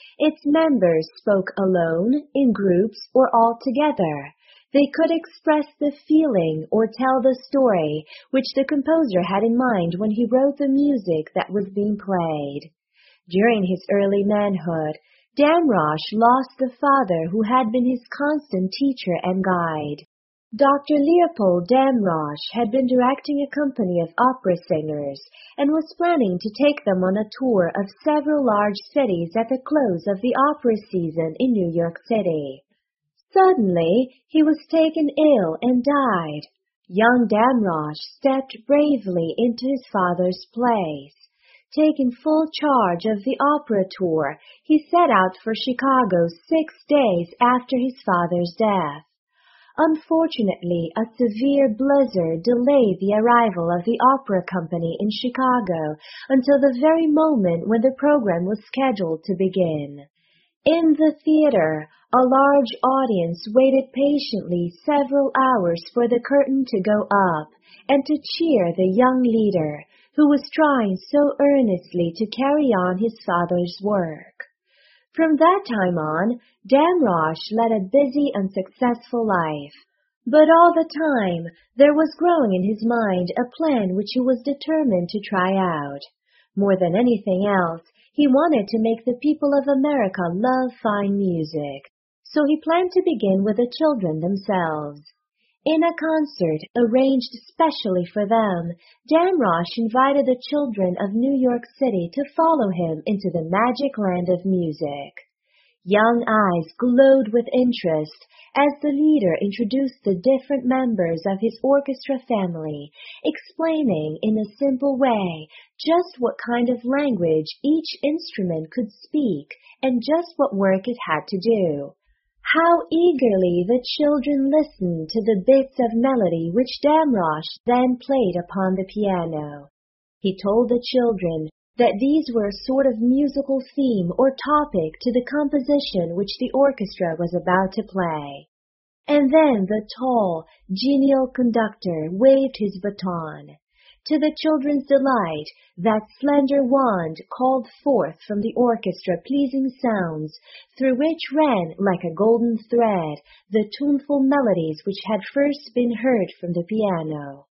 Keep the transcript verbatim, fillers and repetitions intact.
Its members spoke alone, in groups, or all together. They could express the feeling or tell the story which the composer had in mind when he wrote the music that was being played. During his early manhood, Damrosch lost the father who had been his constant teacher and guide. Doctor Leopold Damrosch had been directing a company of opera singers and was planning to take them on a tour of several large cities at the close of the opera season in New York City. Suddenly, he was taken ill and died. Young Damrosch stepped bravely into his father's place. Taking full charge of the opera tour, he set out for Chicago six days after his father's death. Unfortunately, a severe blizzard delayed the arrival of the opera company in Chicago until the very moment when the program was scheduled to begin. In the theater, a large audience waited patiently several hours for the curtain to go up and to cheer the young leader, who was trying so earnestly to carry on his father's work. From that time on, Damrosch led a busy and successful life. But all the time, there was growing in his mind a plan which he was determined to try out. More than anything else, he wanted to make the people of America love fine music. So he planned to begin with the children themselves. In a concert arranged specially for them, Damrosch invited the children of New York City to follow him into the magic land of music. Young eyes glowed with interest as the leader introduced the different members of his orchestra family, explaining in a simple way just what kind of language each instrument could speak and just what work it had to do. How eagerly the children listened to the bits of melody which Damrosch then played upon the piano. He told the children that these were a sort of musical theme or topic to the composition which the orchestra was about to play. And then the tall, genial conductor waved his baton. To the children's delight, that slender wand called forth from the orchestra pleasing sounds, through which ran, like a golden thread, the tuneful melodies which had first been heard from the piano.